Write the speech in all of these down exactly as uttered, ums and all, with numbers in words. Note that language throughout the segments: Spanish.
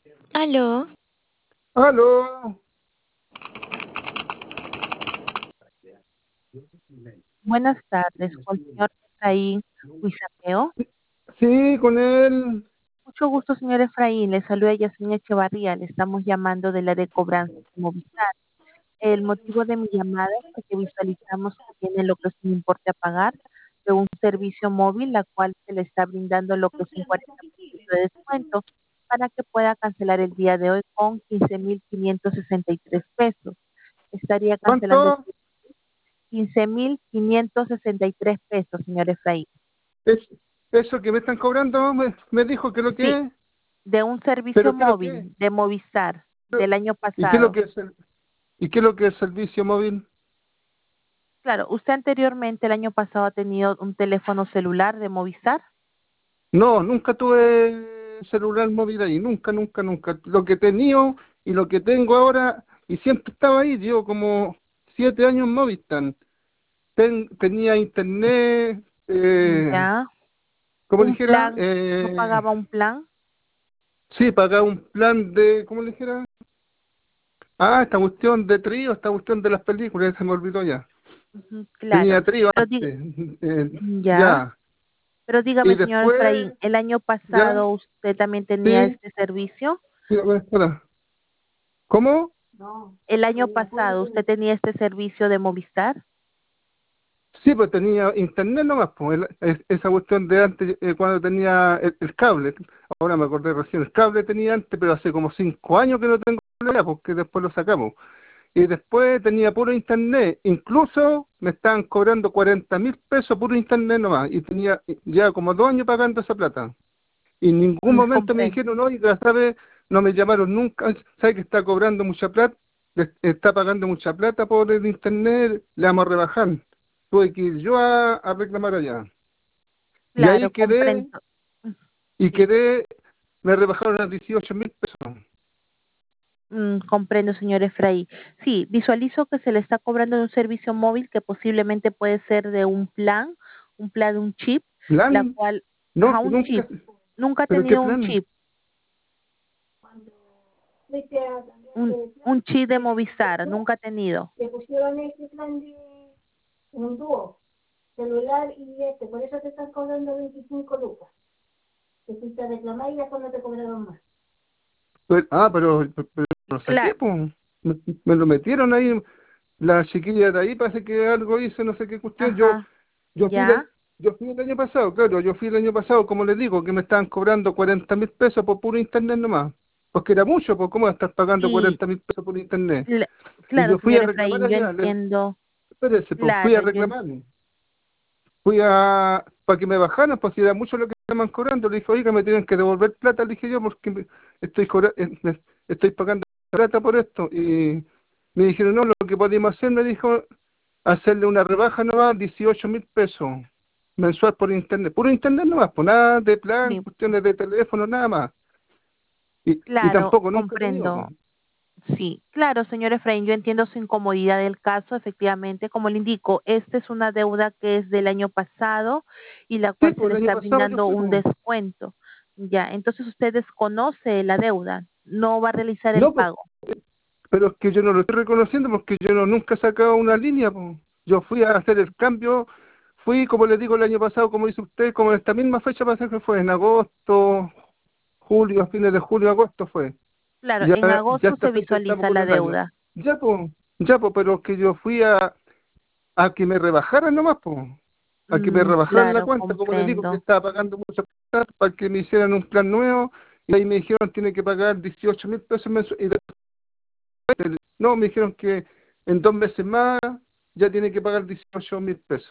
Aló, Aló. Buenas tardes, con el señor Efraín Huizapeo. Sí, con él. Mucho gusto, señor Efraín. Le saluda Yasmin Echevarría. Le estamos llamando del área de cobranza de Movistar. El motivo de mi llamada es porque visualizamos que tiene lo que es un importe a pagar de un servicio móvil, la cual se le está brindando lo que es un cuarenta por ciento de descuento para que pueda cancelar el día de hoy con quince mil quinientos sesenta y tres pesos. Estaría cancelando ¿Cuánto? quince mil quinientos sesenta y tres pesos, señor Efraín. Es, eso que me están cobrando me, me dijo que lo Sí, que es. de un servicio ¿Pero qué es lo que es? móvil de Movistar del año ¿Y qué es lo pasado. que es el, y qué es lo que es servicio móvil? Claro, usted anteriormente el año pasado ha tenido un teléfono celular de Movistar. No, nunca tuve celular móvil ahí. Nunca, nunca, nunca. Lo que he tenido y lo que tengo ahora, y siempre estaba ahí, llevo como siete años en Movistar. Ten- tenía internet, eh, Ya, ¿cómo le un dijera? plan, no Eh, pagaba un plan. sí, pagaba un plan de, ¿cómo le dijera? Ah, esta cuestión de trío, esta cuestión de las películas, se me olvidó ya. Ujú, claro, Tenía trío pero di- antes, eh, ya, ya. pero Y dígame, señor Efraín, después, el año ya, pasado usted también tenía sí, este servicio. sí, a ver, espera. ¿Cómo? El año pasado usted tenía este servicio de Movistar. Sí, pues tenía internet nomás, pues, el- es- esa cuestión de antes, eh, cuando tenía el, el cable. Ahora me acordé recién, el cable tenía antes, pero hace como cinco años que no tengo cable ya, porque después lo sacamos. Y después tenía puro internet. Incluso me estaban cobrando cuarenta mil pesos puro internet nomás. Y tenía ya como dos años pagando esa plata. Y en ningún Mm, momento me comprendo. dijeron, oiga, ¿sabe? No me llamaron nunca. ¿Sabe que está cobrando mucha plata? Le- Está pagando mucha plata por el internet. Le vamos a rebajar. Tuve que ir yo a, a reclamar allá. Y ahí Claro, quedé, comprendo. y Sí. quedé, me rebajaron a dieciocho mil pesos. Mm, comprendo, señor Efraín. Sí, visualizo que se le está cobrando de un servicio móvil que posiblemente puede ser de un plan, un plan de un chip, la ¿Plan? cual, No, ajá, que un nunca. chip. Nunca ha ¿Pero qué tenido un plan? chip, un, un chip de Movistar, nunca ha tenido. Le pusieron este plan de un dúo, celular y este, por eso te están cobrando veinticinco lucas. Te fuiste a reclamar y después no te cobraron más. Pero- ah, pero, pero, pero lo saqué, Claro, pues. Me, me lo metieron ahí. La chiquilla de ahí parece que algo hizo, no sé qué cuestión. Yo, ajá, yo fui ya, el, yo fui el año pasado, claro, yo fui el año pasado, como les digo, que me estaban cobrando cuarenta mil pesos por puro internet nomás. Porque era mucho, pues ¿cómo estar pagando sí, cuarenta mil pesos por internet? cl- Y claro, yo fui a señor reclamar Efraín, yo allá, le, entiendo, espérese, pues fui claro, a yo reclamar. Fui a, para que me bajaran, pues si era mucho lo que estaban cobrando. Le dije, oiga, me tienen que devolver plata, le dije yo, porque me- estoy, cobra- eh, me- estoy pagando plata por esto. Y me dijeron, no, lo que podemos hacer, me dijo, hacerle una rebaja nomás, dieciocho mil pesos mensual por internet. Puro internet nomás, pues nada de plan, entiendo, cuestiones de teléfono, nada más. Y, y claro, tampoco nunca he tenido, pues. comprendo. Sí, claro, señor Efraín, yo entiendo su incomodidad del caso, efectivamente, como le indico, esta es una deuda que es del año pasado y la Sí, cual se pues le el año está pasado yo brindando fui, un pues. descuento. Ya, entonces usted desconoce la deuda, no va a realizar el No, pues, pago. pero es que yo no lo estoy reconociendo porque yo no, nunca he sacado una línea, po. Yo fui a hacer el cambio, fui, como le digo, el año pasado, como dice usted, como en esta misma fecha parece que fue, en agosto, julio, a fines de julio, agosto fue. Claro, Ya, en ya agosto esta se fecha estamos visualiza con la el año. deuda. Ya, pues, ya, pues, pero que yo fui a, a que me rebajaran nomás, pues. A que me Mm, rebajaran la claro, cuenta, como le digo, que comprendo. estaba pagando mucha plata para que me hicieran un plan nuevo, y ahí me dijeron tiene que pagar dieciocho mil pesos mensuales. No, me dijeron que en dos meses más ya tiene que pagar dieciocho mil pesos.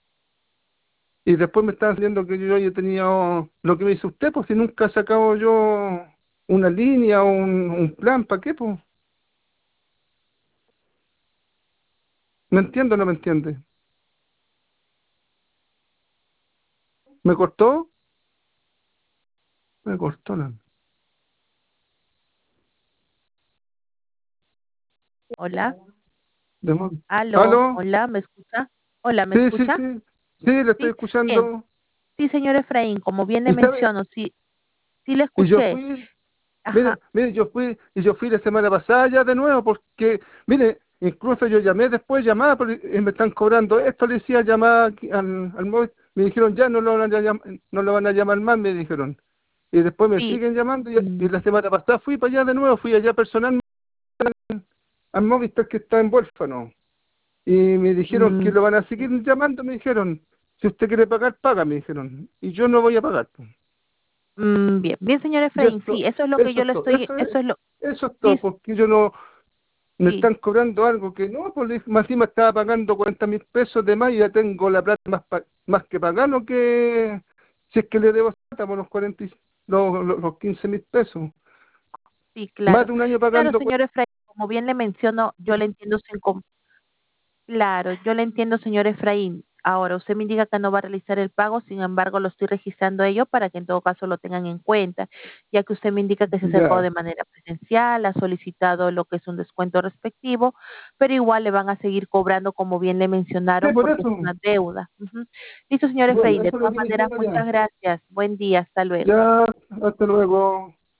Y después me estaban diciendo que yo ya tenía lo que me dice usted, pues si nunca he sacado yo una línea o un, un plan, ¿para qué? Pues? ¿Me entiende o no me entiende? ¿Me cortó? Me cortó la... Hola, demonio. aló, ¿Aló? hola, ¿me escucha? Hola, ¿me Sí, sí, escucha? sí. Sí, le estoy Sí, bien. escuchando. Sí, señor Efraín, como bien le ¿Y sabe? menciono, sí, sí le Y yo escuché. fui. Ajá, Mire, mire, yo fui, y yo fui la semana pasada ya de nuevo, porque, mire, incluso yo llamé después, llamada, pero eh, me están cobrando esto, le decía llamada aquí al, al móvil, me dijeron ya no lo van a llamar, no lo van a llamar más, me dijeron. Y después me sí. siguen llamando, y, y Mm, la semana pasada fui para allá de nuevo, fui allá personalmente al Movistar que está en Huérfano. Y me dijeron que mm, lo van a seguir llamando, me dijeron, si usted quiere pagar, paga, me dijeron. Y yo no voy a pagar, pues. mm, bien, bien, señor Y Efraín, sí, eso, eso es lo que eso yo es le todo, estoy, eso es, eso es lo, eso es sí, todo, porque yo no, me sí, están cobrando algo que no, pues le- más encima estaba pagando cuarenta mil pesos de más y ya tengo la plata más, pa- más que pagar lo que, si es que le debo plata por los cuarenta y- los, los, los quince mil pesos. sí, Más claro. de un año Claro, pagando señor Efraín, como bien le menciono, yo le cuarenta. entiendo su incom- claro, yo le entiendo, señor Efraín. Ahora, usted me indica que no va a realizar el pago, sin embargo, lo estoy registrando ello para que en todo caso lo tengan en cuenta, ya que usted me indica que se acercó Ya, de manera presencial, ha solicitado lo que es un descuento respectivo, pero igual le van a seguir cobrando como bien le sí, mencionaron por porque es eso. una deuda. Ujú. Listo, señor Bueno, Efraín, de eso es lo todas que me maneras, dijeron muchas allá. gracias. Buen día, hasta luego. Ya, hasta luego.